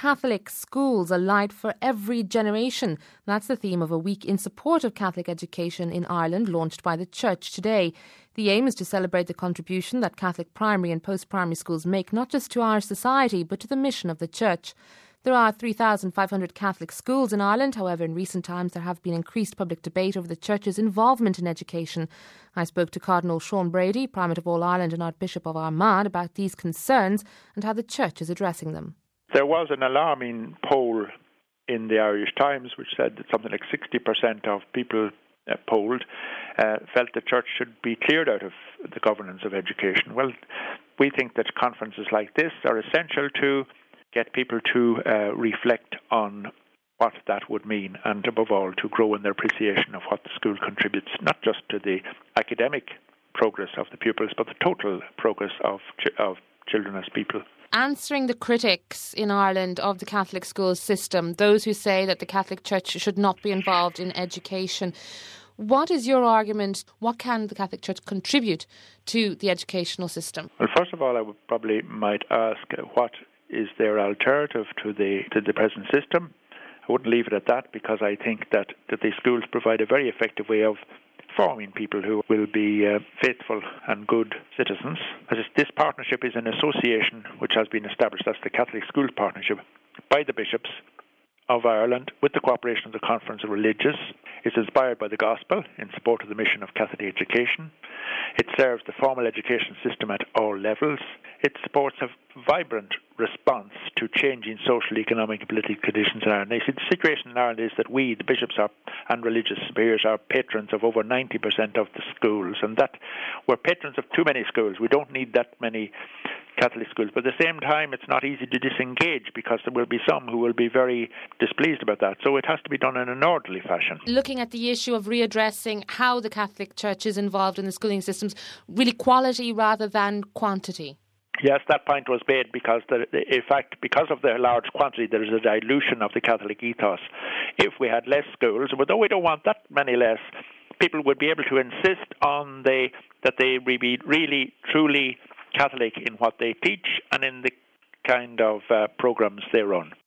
Catholic schools, a light for every generation. That's the theme of a week in support of Catholic education in Ireland, launched by the Church today. The aim is to celebrate the contribution that Catholic primary and post-primary schools make, not just to Irish society, but to the mission of the Church. There are 3,500 Catholic schools in Ireland. However, in recent times there have been increased public debate over the Church's involvement in education. I spoke to Cardinal Sean Brady, Primate of All Ireland and Archbishop of Armagh, about these concerns and how the Church is addressing them. There was an alarming poll in the Irish Times which said that something like 60% of people polled felt the Church should be cleared out of the governance of education. Well, we think that conferences like this are essential to get people to reflect on what that would mean, and above all to grow in their appreciation of what the school contributes, not just to the academic progress of the pupils, but the total progress of children as people. Answering the critics in Ireland of the Catholic school system, those who say that the Catholic Church should not be involved in education, what is your argument? What can the Catholic Church contribute to the educational system? Well, first of all, I would probably might ask what is their alternative to the present system. I wouldn't leave it at that, because I think that the schools provide a very effective way of forming people who will be faithful and good citizens. This partnership is an association which has been established, that's the Catholic Schools Partnership, by the bishops of Ireland with the cooperation of the Conference of Religious. It's inspired by the Gospel in support of the mission of Catholic education. It serves the formal education system at all levels. It supports a vibrant response to changing social, economic and political conditions in Ireland. The situation in Ireland is that we, the bishops and religious superiors, are patrons of over 90% of the schools, and that we're patrons of too many schools. We don't need that many Catholic schools, but at the same time it's not easy to disengage, because there will be some who will be very displeased about that. So it has to be done in an orderly fashion. Looking at the issue of readdressing how the Catholic Church is involved in the schooling systems, really quality rather than quantity. Yes, that point was made, because in fact, because of the large quantity, there is a dilution of the Catholic ethos. If we had less schools, although we don't want that many less, people would be able to insist on that they be really, truly Catholic in what they teach and in the kind of programs they run.